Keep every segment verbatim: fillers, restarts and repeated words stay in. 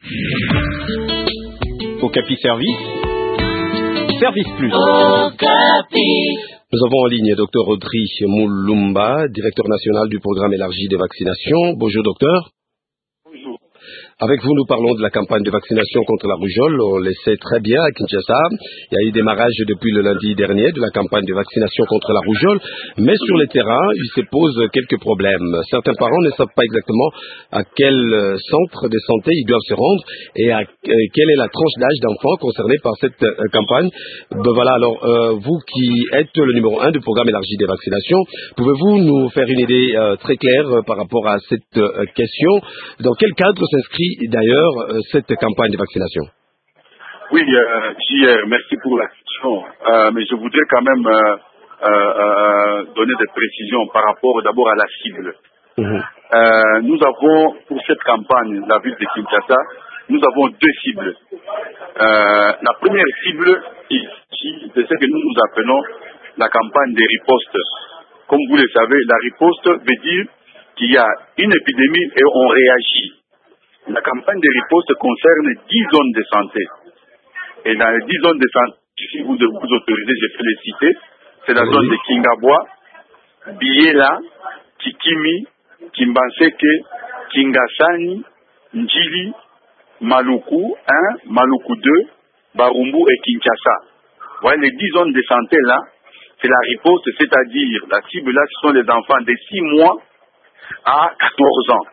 Okapi Service, Service Plus. Okapi. Nous avons en ligne Docteur Audrey Mulumba, directeur national du programme élargi de vaccination. Bonjour docteur. Bonjour. Avec vous, nous parlons de la campagne de vaccination contre la rougeole. On le sait très bien à Kinshasa. Il y a eu démarrage depuis le lundi dernier de la campagne de vaccination contre la rougeole. Mais sur le terrain, il se pose quelques problèmes. Certains parents ne savent pas exactement à quel centre de santé ils doivent se rendre et à quelle est la tranche d'âge d'enfants concernés par cette campagne. Ben voilà, alors, euh, vous qui êtes le numéro un du programme élargi des vaccinations, pouvez-vous nous faire une idée euh, très claire euh, par rapport à cette euh, question? Dans quel cadre s'inscrit d'ailleurs euh, cette campagne de vaccination? Oui, euh, J R, merci pour la question. Euh, mais je voudrais quand même euh, euh, euh, donner des précisions par rapport d'abord à la cible. Mmh. Euh, nous avons, pour cette campagne, la ville de Kinshasa, nous avons deux cibles. Euh, la première cible, ici, c'est ce que nous nous appelons la campagne des ripostes. Comme vous le savez, la riposte veut dire qu'il y a une épidémie et on réagit. La campagne de riposte concerne dix zones de santé. Et dans les dix zones de santé, si vous vous autorisez, je peux les citer. C'est la oui. zone de Kingabwa, Biela, Kikimi, Kimbanseke, Kingasani, Njili, Maluku un, Maluku deux, Barumbu et Kinshasa. Voilà les dix zones de santé là, c'est la riposte, c'est-à-dire la cible là, ce sont les enfants de six mois à quatorze ans.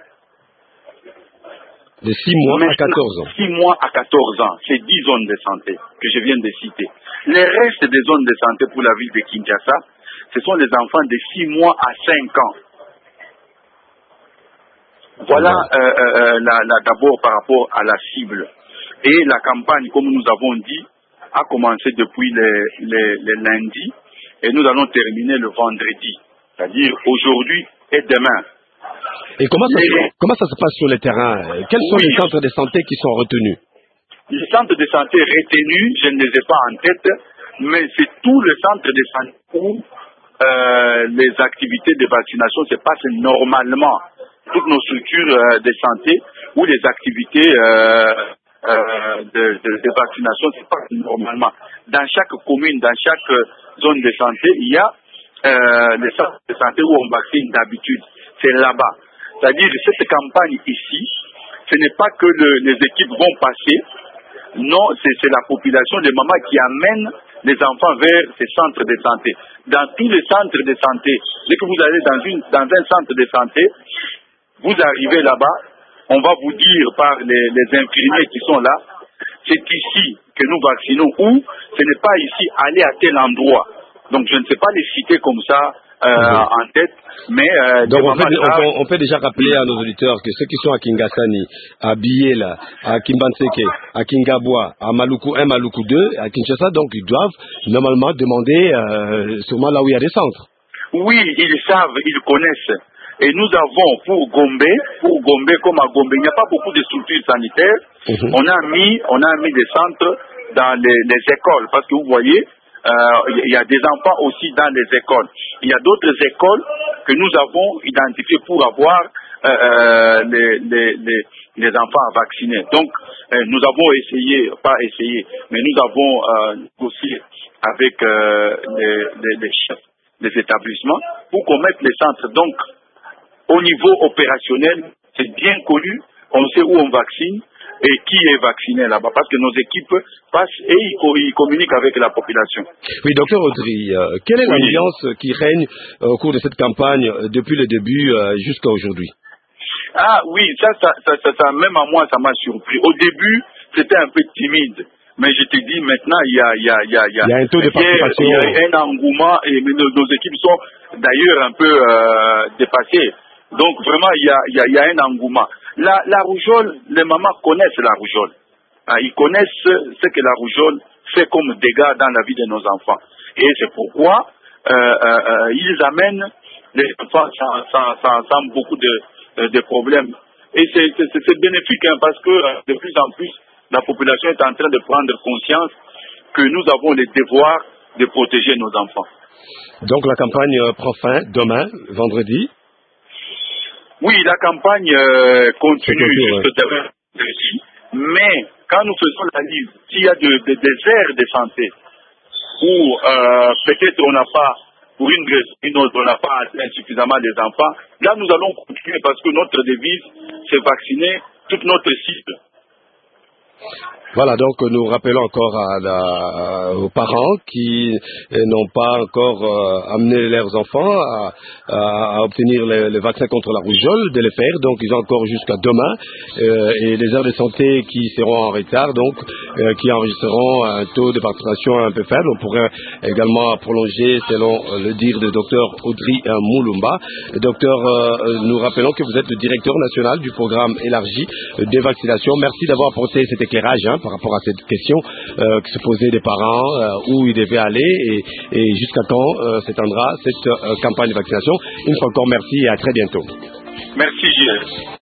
De six mois à quatorze ans. six mois à quatorze ans, c'est dix zones de santé que je viens de citer. Les restes des zones de santé pour la ville de Kinshasa, ce sont les enfants de six mois à cinq ans. Voilà euh, euh, la, la, d'abord par rapport à la cible. Et la campagne, comme nous avons dit, a commencé depuis les, les, les lundis et nous allons terminer le vendredi, c'est-à-dire aujourd'hui et demain. Et comment ça, les... se, comment ça se passe sur le terrain? Quels sont oui. les centres de santé qui sont retenus? Les centres de santé retenus, je ne les ai pas en tête, mais c'est tout le centre de santé où euh, les activités de vaccination se passent normalement. Toutes nos structures euh, de santé où les activités euh, euh, de, de, de vaccination se passent normalement. Dans chaque commune, dans chaque zone de santé, il y a euh, les centres de santé où on vaccine d'habitude. C'est là-bas. C'est-à-dire que cette campagne ici, ce n'est pas que le, les équipes vont passer, non, c'est la population, les mamans qui amènent les enfants vers ces centres de santé. Dans tous les centres de santé, dès que vous allez dans, une, dans un centre de santé, vous arrivez là-bas, on va vous dire par les, les infirmiers qui sont là, c'est ici que nous vaccinons ou ce n'est pas ici, allez à tel endroit. Donc je ne sais pas les citer comme ça, Euh, mmh. en tête, mais euh, donc on peut, on, peut, on peut déjà rappeler à nos auditeurs que ceux qui sont à Kingasani, à Biela, à Kimbanseke, à Kingabwa, à Maluku un, Maluku deux, à Kinshasa, donc ils doivent normalement demander euh, sûrement là où il y a des centres. Oui, ils savent, ils connaissent. Et nous avons pour Gombe, pour Gombe comme à Gombe, il n'y a pas beaucoup de structures sanitaires. Mmh. On a mis, on a mis des centres dans les, les écoles, parce que vous voyez. Il euh, y a des enfants aussi dans les écoles. Il y a d'autres écoles que nous avons identifiées pour avoir euh, les, les, les, les enfants à vacciner. Donc, euh, nous avons essayé, pas essayé, mais nous avons euh, négocié avec euh, les, les, les chefs des établissements pour qu'on mette les centres. Donc, au niveau opérationnel, c'est bien connu, on sait où on vaccine et qui est vacciné là-bas, parce que nos équipes passent et ils communiquent avec la population. Oui, docteur Audrey, euh, quelle est oui. l'ambiance qui règne euh, au cours de cette campagne euh, depuis le début euh, jusqu'à aujourd'hui? Ah oui, ça, ça, ça, ça, ça, même à moi, ça m'a surpris. Au début, c'était un peu timide, mais je te dis maintenant, il y a, il y a, il y a, il y a, il y a un taux de participation. Il y a un engouement et nos, nos équipes sont d'ailleurs un peu euh, dépassées. Donc vraiment, il y a, il y a, il y a un engouement. La, la rougeole, les mamans connaissent la rougeole. Ah, ils connaissent ce que la rougeole fait comme dégâts dans la vie de nos enfants. Et c'est pourquoi euh, euh, ils amènent les enfants sans, sans, sans, sans beaucoup de, de problèmes. Et c'est bénéfique hein, parce que de plus en plus, la population est en train de prendre conscience que nous avons le devoir de protéger nos enfants. Donc la campagne euh, prend fin demain, vendredi. Oui, la campagne euh, continue jusqu'au demain, mais quand nous faisons la liste, s'il y a de, de, des aires de santé où euh, peut-être on n'a pas, pour une raison ou une autre, on n'a pas atteint suffisamment des enfants, là nous allons continuer parce que notre devise, c'est vacciner toute notre cible. Voilà, donc nous rappelons encore à la, aux parents qui n'ont pas encore euh, amené leurs enfants à, à, à obtenir le, le vaccin contre la rougeole, de le faire. Donc ils ont encore jusqu'à demain. Euh, et les aires de santé qui seront en retard, donc euh, qui enregistreront un taux de participation un peu faible. On pourrait également prolonger, selon le dire du docteur Audrey Moulumba. Le docteur, euh, nous rappelons que vous êtes le directeur national du programme élargi de vaccination. Merci d'avoir apporté cet éclairage hein, par rapport à cette question euh, que se posaient des parents, euh, où ils devaient aller et, et jusqu'à quand euh, s'étendra cette euh, campagne de vaccination. Une fois encore, merci et à très bientôt. Merci, Gilles.